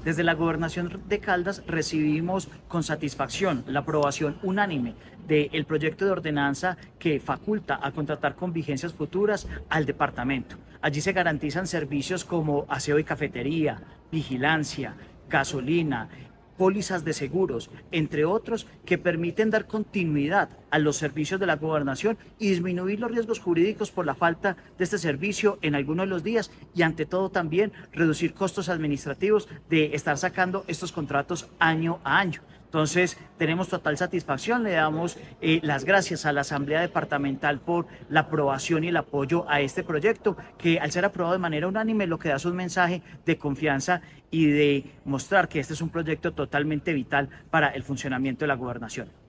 Desde la Gobernación de Caldas recibimos con satisfacción la aprobación unánime del proyecto de ordenanza que faculta a contratar con vigencias futuras al departamento. Allí se garantizan servicios como aseo y cafetería, vigilancia, gasolina, pólizas de seguros, entre otros, que permiten dar continuidad a los servicios de la gobernación y disminuir los riesgos jurídicos por la falta de este servicio en algunos de los días y ante todo también reducir costos administrativos de estar sacando estos contratos año a año. Entonces, tenemos total satisfacción, le damos las gracias a la Asamblea Departamental por la aprobación y el apoyo a este proyecto, que al ser aprobado de manera unánime lo que da es un mensaje de confianza y de mostrar que este es un proyecto totalmente vital para el funcionamiento de la gobernación.